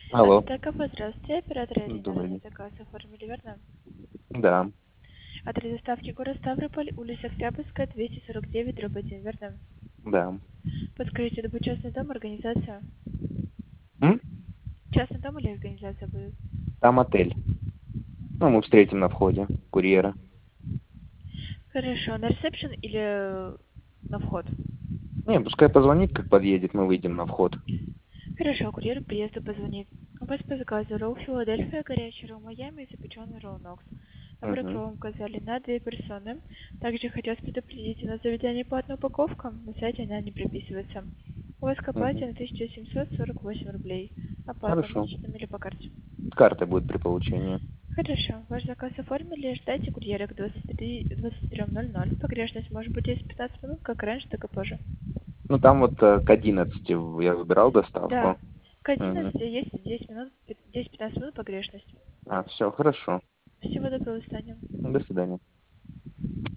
Алло, Такова, здравствуйте, оператор добрый оригинальный день. заказ оформили, верно? Да, Адрес доставки город Ставрополь, улица Октябрьская, 249, дробь 1, верно? да. Подскажите, это будет частный дом, организация? М? Частный дом или организация будет? Там отель. Ну, мы встретим на входе курьера. Хорошо, на ресепшн или на вход? Не, пускай позвонит, как подъедет, мы выйдем на вход. Хорошо, курьер приезда позвонит. У вас по заказу ролл Филадельфия, горячий ролл Майами и запеченный ролл Нокс. Набор Угу, вам указали на 2 персоны. Также хотелось предупредить, у нас заведение платная упаковка, на сайте она не прописывается. У вас к угу. оплате на 1748 рублей. Оплата Хорошо. наличными или по карте? Карта будет при получении. Хорошо, ваш заказ оформили, ждайте курьера к 23:00. Погрешность может быть 10-15 минут, как раньше, так и позже. Ну, там вот к 11 я выбирал Да, доставку. к Угу. 11 есть 10 минут, 10-15 минут погрешность. А, все, хорошо. Всего доброго, Саня. До свидания.